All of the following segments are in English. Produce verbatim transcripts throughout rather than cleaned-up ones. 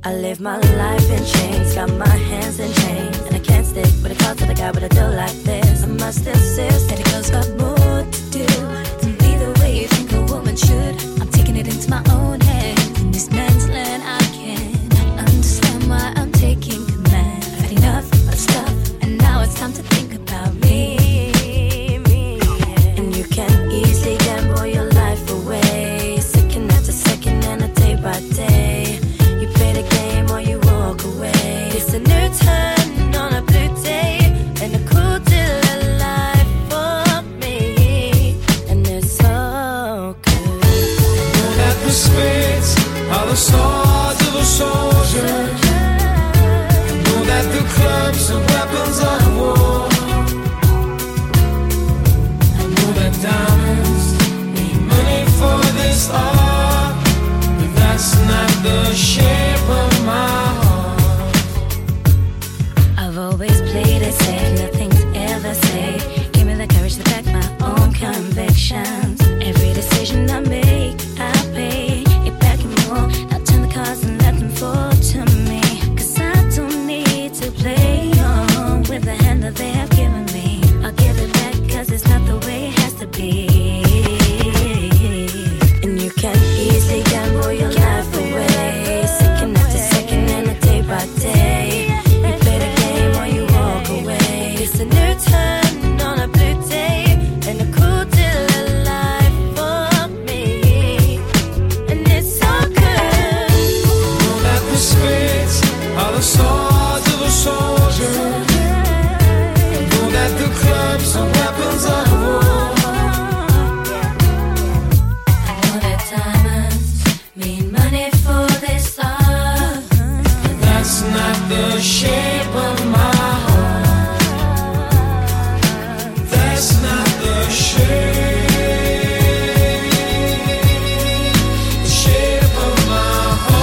I live my life in chains, got my hands in chains, and I can't stick with a call to the guy with a deal like this. I must insist that a girl's got more to do to be the way you think a woman should. I'm taking it into my own hands. In this man's land, I can't understand why I'm taking command. I've had enough of stuff, and now it's time to think about me. me yeah. And you can easily gamble your life away, second after second and a day by day. You play the game or you walk away. It's a new turn on a blue day and a cool deal of life for me, and it's so good. Know that the spades are the swords of a soldier. Know that the clubs are weapons of war. I know that diamonds need money for this art, but that's not the shape of my heart. I've always played it safe, nothing's ever safe. Give me the courage to back my own convictions. Every decision I make, I pay it back and more. I'll turn the cards and let them fall to me, cause I don't need to play on with the hand that they have given me. I'll give it back cause it's not the way it has to be. And you can easily gamble your life away, second after second and a day by day. You play the game or you walk away. It's a new turn on a blue day and a cool deal of life for me, and it's so good. Know that the spades are the swords of a soldier. Know that the clubs are weapons of war. I know that diamonds mean money for this art, But that's not the shape of my heart. That's not the shape, the shape of my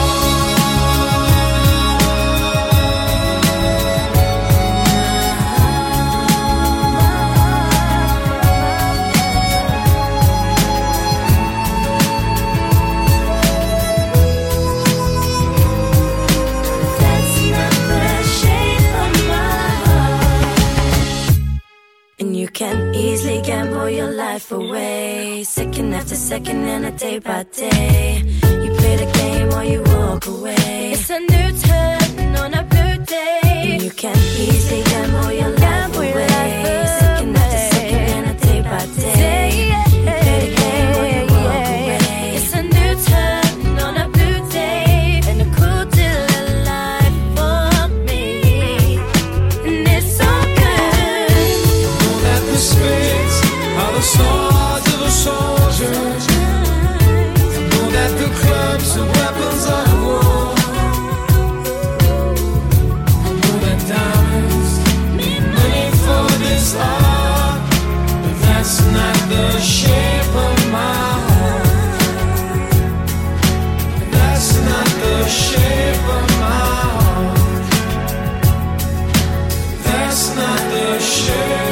that's not the shape of my heart. And you can easily gamble your life away, second after second and a day by day. You play the game or you walk away. It's a new turn on a blue day. And you can easily gamble your life away, second after second and a day by day. You play the game or you walk away. It's a new turn on a blue day and a cool deal of life for me, and it's so good. Know that the spades are the swords of a soldier. Know that the clubs are weapons of war. I know that diamonds need money for this art, but that's not the shape of my heart. That's not the shape of my heart. That's not the shape.